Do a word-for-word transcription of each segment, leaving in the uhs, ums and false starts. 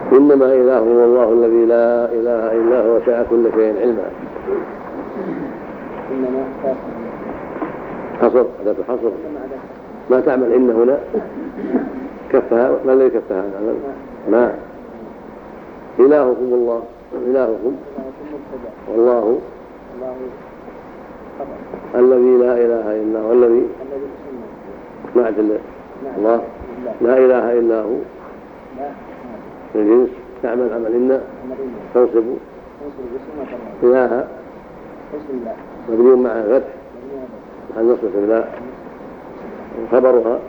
إنما إله هو الله الذي لا إله إلا هو وسع كل شيء علما. إنما حصر أداة الحصر ما تعمل إن هنا كفها ما الذي كفها ما إلهكم الله إلهكم والله الذي لا إله إلا هو الذي ما أدل الله لا إله إلا هو الجنس تعمل عمل إن تنصب إله مبني مع فتح عن نصف لا وخبرها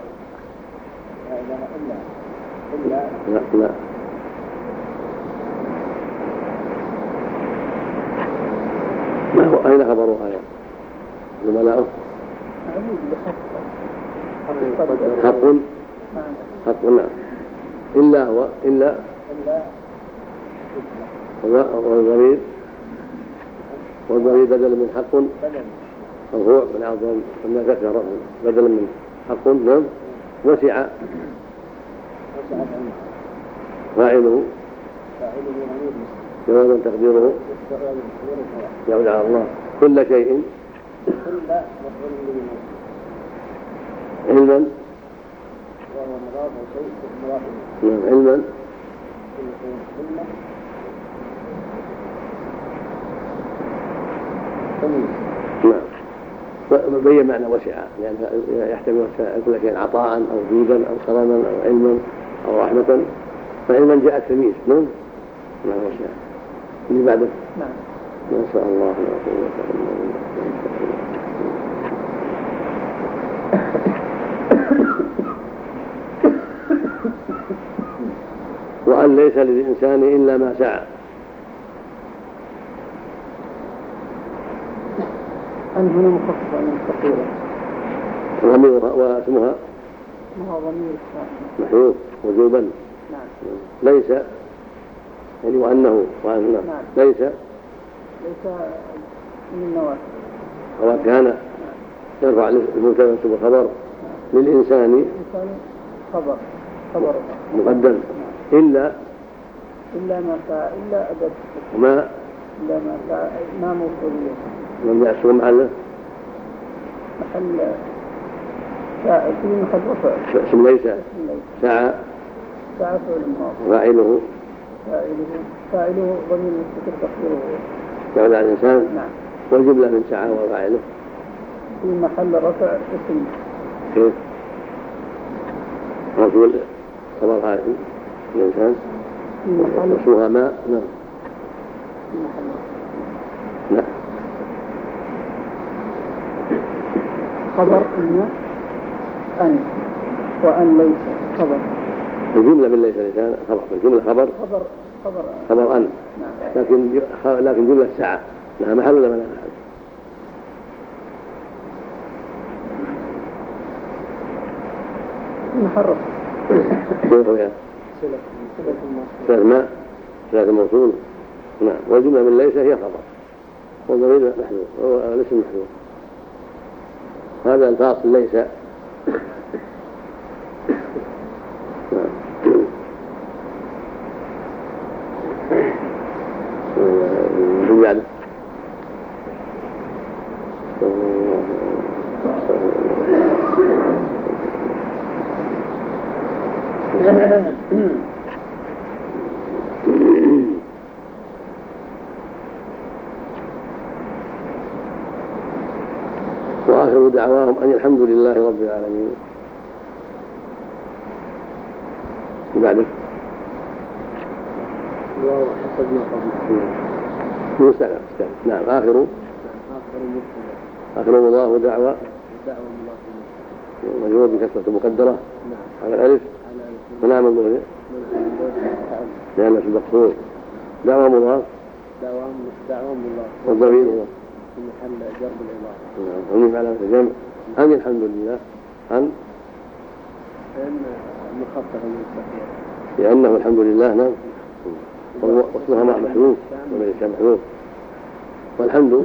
لا لا ما هو أين خبرها يا زملاء حق حق نعم إلا هو إلا والضمير والضمير بدل من حق مرفوع من أعظم من ذكر بدل من حق نعم وسع فاعله جواب تقديره يعود على الله كل شيء علما نعم علما نعم بين معنى وسع لأن يعني يحتمل كل شيء عطاء أو جودا أو كرما أو علما أو رحمة فعلما جاء التمييز نعم معنى وسع اللي بعده نعم ما شاء الله لا قوة إلا بالله وأن ليس للإنسان إلا ما سعى أن هنا مخففة من ثقيلة ضميرها واسمها اسمها ضمير محذوف وجوبا نعم ليس يعني وأنه وأنه نعم. ليس ليس من النوافل هو كان يرفع المبتدأ والخبر للإنسان خبر خبر مقدم إلا إلا ما فاء إلا أدب وما إلا ما فاء ما موصولية لم يحصل محله محل فاء في محل رفع اسم ليس سعى سعى فعل ماضي فاعله فاعله فاعله ضمير مستتر تقديره يعود على الإنسان نعم والجملة من سعى وفاعله في محل رفع اسم كيف رسول خبر هذا الإنسان في محل اسمها ما نعم في محل لا خبر إن أن وأن ليس خبر الجملة من ليس لسان خبر الجملة خبر خبر خبر خبر أن نعم. لكن لكن جملة سعى لها محل ولا ما لها محل محرف كيف يا صلة ماء صلة الموصول نعم والجملة من ليس هي خبر والضمير محذوف والاسم محذوف هذا الفاصل ليس بعده وآخر دعواهم أن الحمد لله رب العالمين بعده الله حسبنا قبل مستقر نعم آخر آخر الله دعوة مجرور بكسرة مقدرة على الألف ونعم الله لأنه المقصود دعوة مضاف دعوة الله والضمير الله في محل جر بالإضافة ومن علامة الجمع أن الحمد لله أن لأن مخففة من التقييد لأنه الحمد لله نعم واسمها مع محذوف وليس محذوف والحمد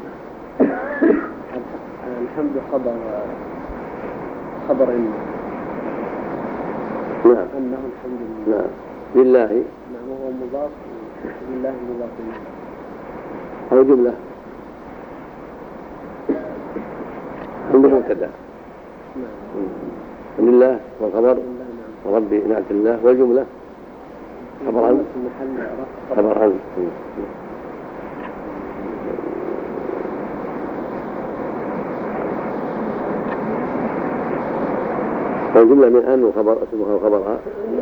الحمد خبر خبر إنه نعم أنه الحمد لله نعم لله نعم وهو مضاف لله مضاف إليه أو جملة عند مبتدأ لله والخبر وربي نعت الله والجملة خبر عنه خبر عنه والجملة من أن وخبر اسمها وخبرها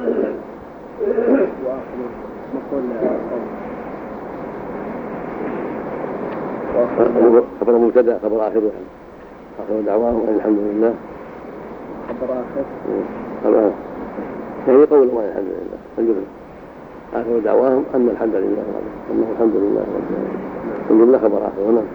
خبر مبتدأ خبر آخر آخر دعواهم أن الحمد لله خبر آخر خبر يعني قول ما الحمد لله الجملة آخر دعواهم أن الحمد لله أنه الحمد لله رب العالمين الجملة خبر آخر نعم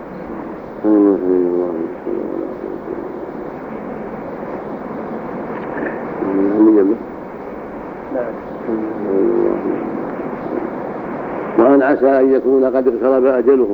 وأن عسى أن يكون قد اقترب أجلهم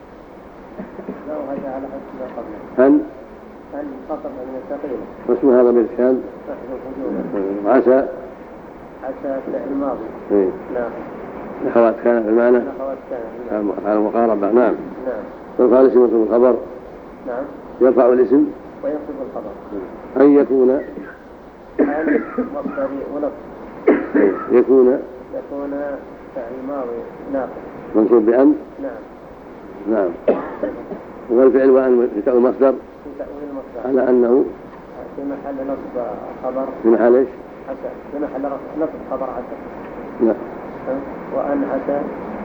هذا على حسب قبله هل هل خطر من الثقيل واسم هذا من الكان عسى عسى فعل ماضي إيه. نعم نحوات كان في المعنى نحوات كان على المقاربة نعم نعم يرفع الاسم وينصب الخبر نعم يرفع الاسم وينصب الخبر أن يكون أن مصدري ونصب يكون يكون فعل ماضي ناقص منصوب بأن نعم نعم والفعل وأن في تأويل المصدر في تأويل المصدر على أنه في محل نصب خبر في محل ايش؟ عسى في محل نصب خبر عسى نعم وأن عسى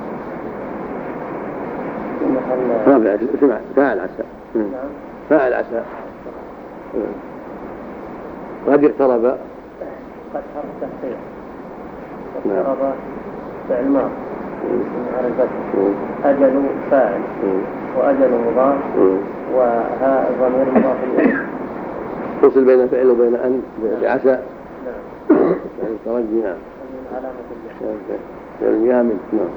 في محل رابع اسم فاعل عسى نعم فاعل عسى قد اقترب قد حرف تحقيق اقترب فعل ماضي على الفتح أجل فاعل وأجل مضاف وها ضمير مضاف إليه فصل بين فعل وبين أن بعسى نعم يعني الترجي نعم من علامة الجهل الجامد نعم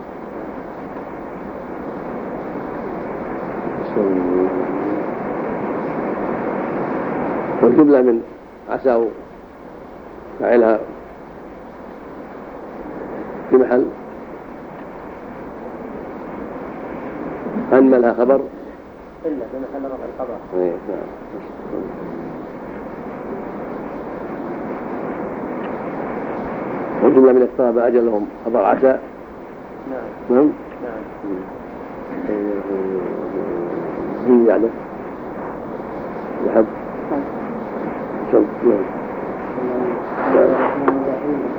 والجملة من عسى فاعلها في محل أن لها خبر إلا في محل رفع الخبر إيه نعم والجملة من اقترب أجلهم خبر عسى نعم نعم نعم هي يعني لحد شوف نعم